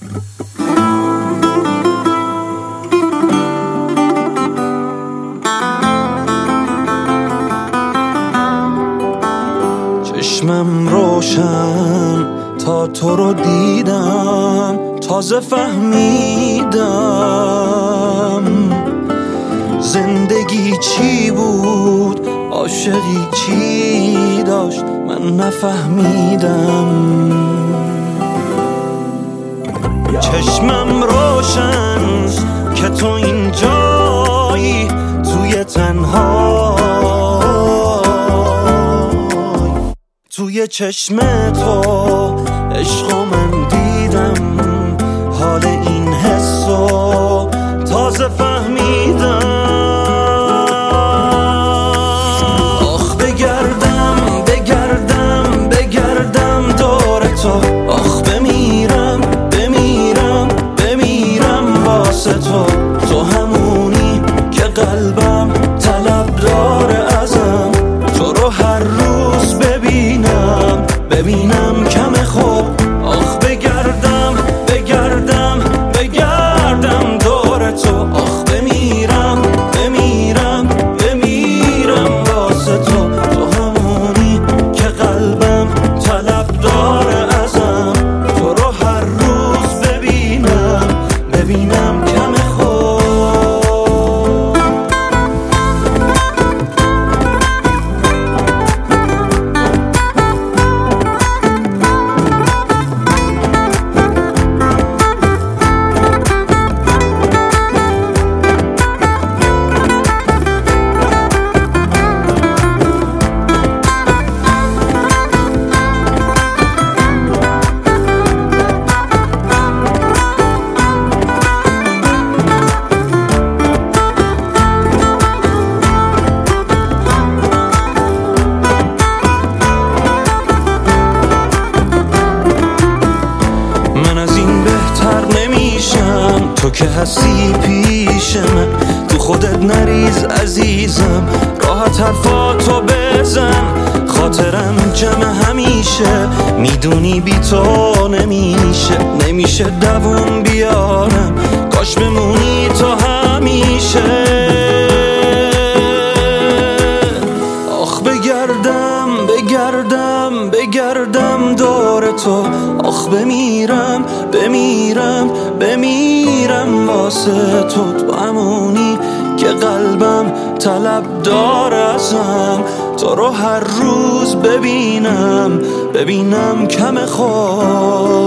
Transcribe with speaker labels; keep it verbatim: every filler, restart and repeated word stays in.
Speaker 1: چشمم روشن تا تو رو دیدم، تازه فهمیدم زندگی چی بود، عاشقی چی داشت، من نفهمیدم. چشمم روشن که تو اینجایی، توی تنهایی، توی چشم تو عشق من دیدم، حال این حسو تازه فهمیدم. آخ بگردم بگردم بگردم دور تو، آخ بمیرم بمیرم بمیرم واسه تو، تو همونی که قلبم طلب داره ازم، تو رو هر روز ببینم ببینم کم خوب. آخ بگردم بگردم بگردم دور تو، آخ بمیرم بمیرم بمیرم واسه تو، تو همونی که قلبم طلب داره ازم، تو رو هر روز ببینم ببینم کم خوب. تو که هستی پیش من، تو خودت نریز عزیزم، راحت حرفاتو بزن، خاطرم جمع همیشه، میدونی بی تو نمیشه، نمیشه دووم بیارم، کاش بمونی تو همیشه. آخ بگردم بگردم بگردم دور تو، آخ بمیرم بمیرم بمیرم واسه تو، تو همونی که قلبم طلب داره ازم، تو رو هر روز ببینم ببینم کم خوب.